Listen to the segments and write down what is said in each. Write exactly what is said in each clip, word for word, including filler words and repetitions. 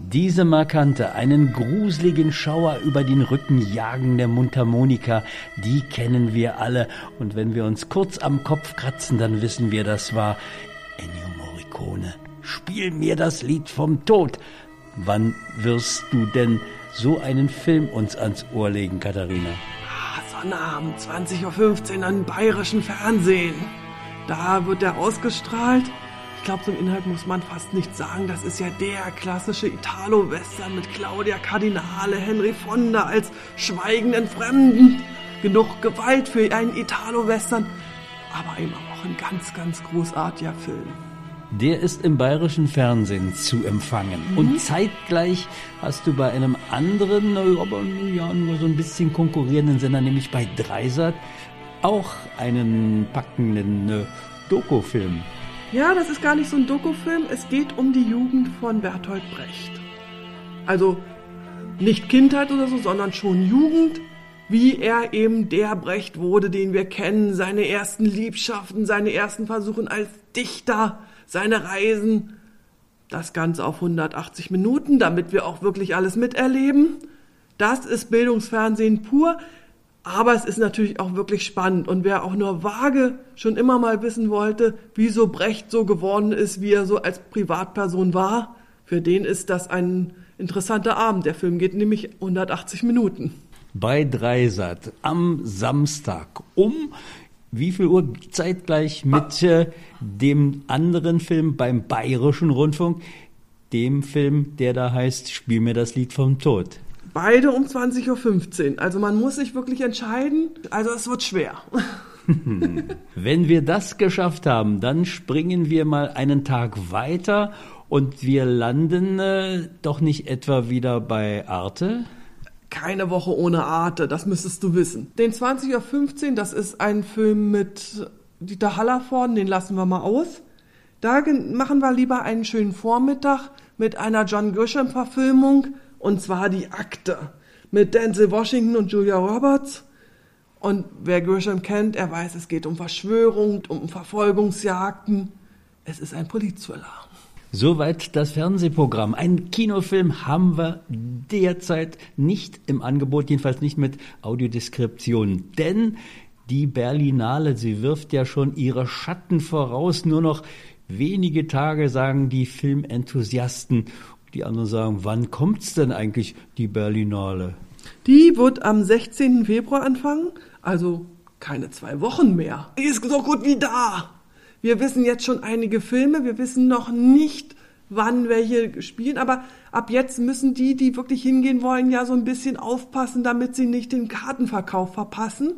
Diese markante, einen gruseligen Schauer über den Rücken jagende Mundharmonika, die kennen wir alle. Und wenn wir uns kurz am Kopf kratzen, dann wissen wir, das war Ennio Morricone. Spiel mir das Lied vom Tod. Wann wirst du denn so einen Film uns ans Ohr legen, Katharina? Ah, Sonnabend, zwanzig Uhr fünfzehn am Bayerischen Fernsehen. Da wird der ausgestrahlt. Ich glaube, zum Inhalt muss man fast nichts sagen. Das ist ja der klassische Italo-Western mit Claudia Cardinale, Henry Fonda als schweigenden Fremden. Genug Gewalt für einen Italo-Western, aber eben auch ein ganz, ganz großartiger Film. Der ist im Bayerischen Fernsehen zu empfangen. Mhm. Und zeitgleich hast du bei einem anderen, aber ja, nur so ein bisschen konkurrierenden Sender, nämlich bei Dreisat, auch einen packenden äh, Dokufilm. Ja, das ist gar nicht so ein Dokufilm. Es geht um die Jugend von Bertolt Brecht. Also nicht Kindheit oder so, sondern schon Jugend, wie er eben der Brecht wurde, den wir kennen. Seine ersten Liebschaften, seine ersten Versuche als Dichter, seine Reisen. Das Ganze auf hundertachtzig Minuten, damit wir auch wirklich alles miterleben. Das ist Bildungsfernsehen pur. Aber es ist natürlich auch wirklich spannend. Und wer auch nur vage schon immer mal wissen wollte, wieso Brecht so geworden ist, wie er so als Privatperson war, für den ist das ein interessanter Abend. Der Film geht nämlich hundertachtzig Minuten. Bei Dreisat am Samstag um wie viel Uhr zeitgleich mit äh, dem anderen Film beim Bayerischen Rundfunk, dem Film, der da heißt Spiel mir das Lied vom Tod. Beide um zwanzig Uhr fünfzehn. Also man muss sich wirklich entscheiden. Also es wird schwer. Wenn wir das geschafft haben, dann springen wir mal einen Tag weiter und wir landen äh, doch nicht etwa wieder bei Arte? Keine Woche ohne Arte, das müsstest du wissen. Den zwanzig Uhr fünfzehn, das ist ein Film mit Dieter Hallervorden, den lassen wir mal aus. Da machen wir lieber einen schönen Vormittag mit einer John Grisham-Verfilmung. Und zwar die Akte mit Denzel Washington und Julia Roberts. Und wer Grisham kennt, er weiß, es geht um Verschwörung, um Verfolgungsjagden. Es ist ein Politthriller. Soweit das Fernsehprogramm. Ein Kinofilm haben wir derzeit nicht im Angebot, jedenfalls nicht mit Audiodeskription. Denn die Berlinale, sie wirft ja schon ihre Schatten voraus. Nur noch wenige Tage, sagen die Filmenthusiasten. Die anderen sagen, wann kommt's denn eigentlich, die Berlinale? Die wird am sechzehnten Februar anfangen, also keine zwei Wochen mehr. Die ist so gut wie da. Wir wissen jetzt schon einige Filme, wir wissen noch nicht, wann welche spielen, aber ab jetzt müssen die, die wirklich hingehen wollen, ja so ein bisschen aufpassen, damit sie nicht den Kartenverkauf verpassen.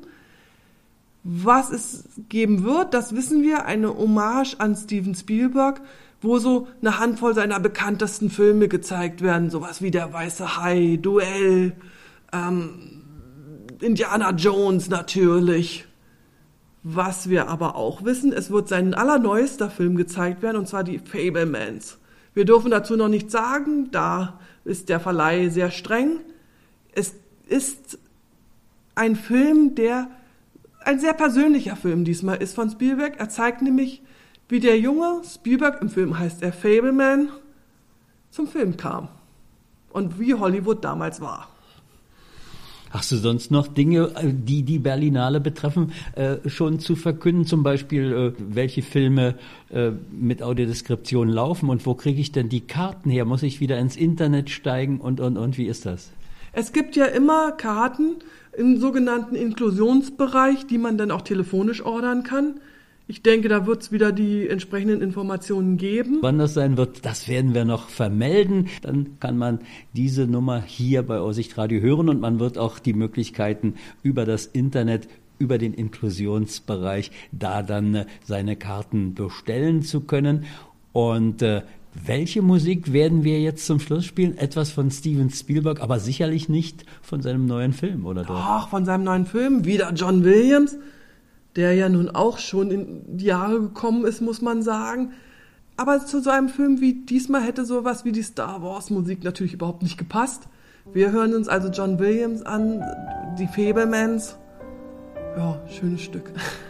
Was es geben wird, das wissen wir, eine Hommage an Steven Spielberg, wo so eine Handvoll seiner bekanntesten Filme gezeigt werden, sowas wie Der Weiße Hai, Duell, ähm, Indiana Jones natürlich. Was wir aber auch wissen, es wird sein allerneuester Film gezeigt werden, und zwar die Fabelmans. Wir dürfen dazu noch nichts sagen, da ist der Verleih sehr streng. Es ist ein Film, der ein sehr persönlicher Film diesmal ist von Spielberg. Er zeigt nämlich, wie der junge Spielberg, im Film heißt er Fableman, zum Film kam. Und wie Hollywood damals war. Hast du sonst noch Dinge, die die Berlinale betreffen, äh, schon zu verkünden? Zum Beispiel, äh, welche Filme äh, mit Audiodeskription laufen und wo kriege ich denn die Karten her? Muss ich wieder ins Internet steigen und, und, und? Wie ist das? Es gibt ja immer Karten im sogenannten Inklusionsbereich, die man dann auch telefonisch ordern kann. Ich denke, da wird es wieder die entsprechenden Informationen geben. Wann das sein wird, das werden wir noch vermelden. Dann kann man diese Nummer hier bei Aussicht Radio hören und man wird auch die Möglichkeiten über das Internet, über den Inklusionsbereich, da dann äh, seine Karten bestellen zu können. Und äh, welche Musik werden wir jetzt zum Schluss spielen? Etwas von Steven Spielberg, aber sicherlich nicht von seinem neuen Film, oder doch? Doch, von seinem neuen Film, wieder John Williams, der ja nun auch schon in die Jahre gekommen ist, muss man sagen. Aber zu so einem Film wie diesmal hätte sowas wie die Star Wars Musik natürlich überhaupt nicht gepasst. Wir hören uns also John Williams an, die Fabelmans. Ja, schönes Stück.